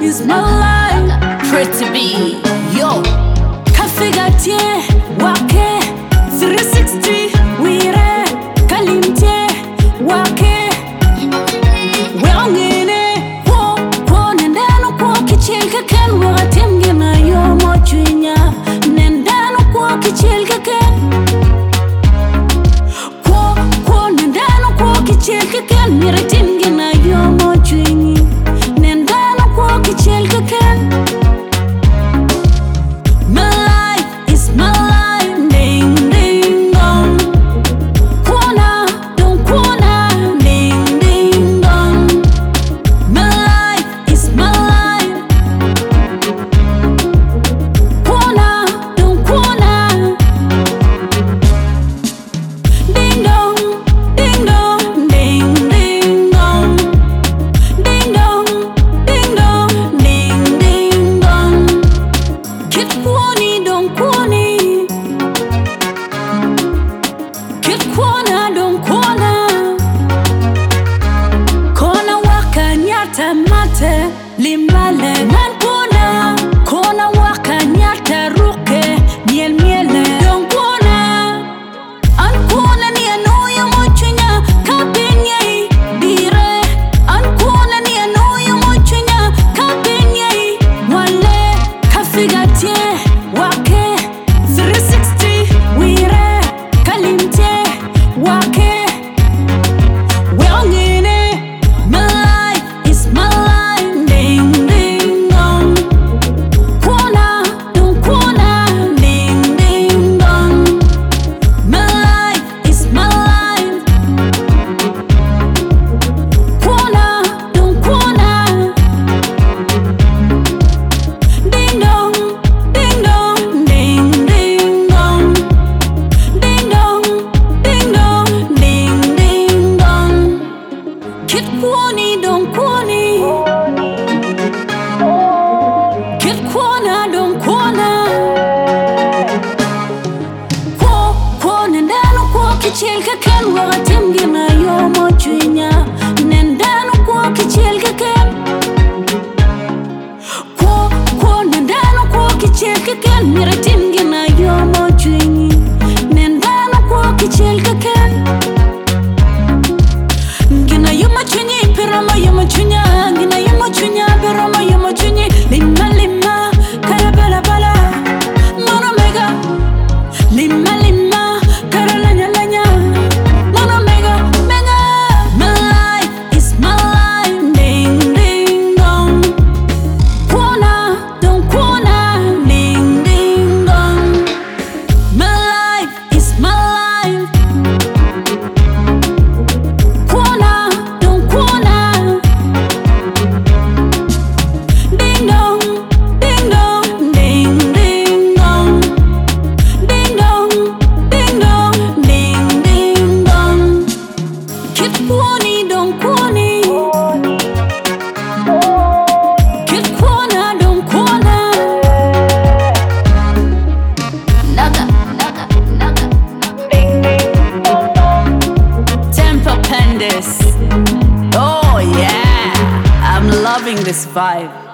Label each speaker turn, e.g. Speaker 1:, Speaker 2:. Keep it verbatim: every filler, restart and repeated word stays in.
Speaker 1: is my life. Pretty B, yo. Kafigatie, wake, three sixty, wire, kalimtie, wake. Weongene, wo, wo, nendano kwa kichilka ken, wakatimge na yo mochwinya. Nendano kwa kichilka ken, wo, wo, nendano kwa kichilka ken, miratimge na yo mochwinyi. Nendano kwa kichilka ken. Mate limale nan kona kona waka nyata ruke miel miele don kona an kona ni anoya mochunya kapenye dire an kona ni anoya mochunya kapenye wale kafigatie wake three sixty wire kalimte wake. Kichilka ken wakatimge na yo mochwinya. Nendano kwa kichilka ken, Kwa, kwa nendano kwa kichilka ken, miratimge na yo mochwinyi. Nendano kwa kichilka ken. Gina yo mochwinyi, pirama yo mochwinya. Gina yo mochwinya, pirama yo mochwinyi. Lima lima, kara bala bala, mono mega. Lima lima, oh yeah, I'm loving this vibe.